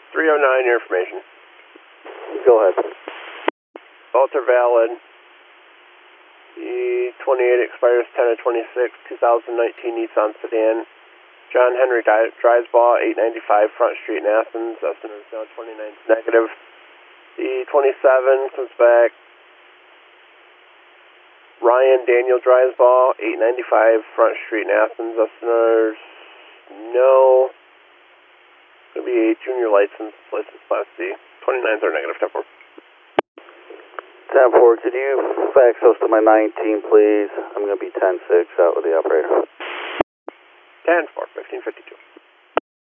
309, your information. Go ahead. Both are valid. The 28 expires 10 of 26, 2019 Nissan sedan. John Henry Drysball, 895 Front Street in Athens. Estimate is now 29 negative. The 27 comes back. Ryan Daniel Drysball, 895 Front Street in Athens. Estimate no. It's going to be a junior license class C. 29s are negative, 10-4. 10-4, could you fax those to my 19, please? I'm going to be 10-6 out with the operator. 10-4, 1552.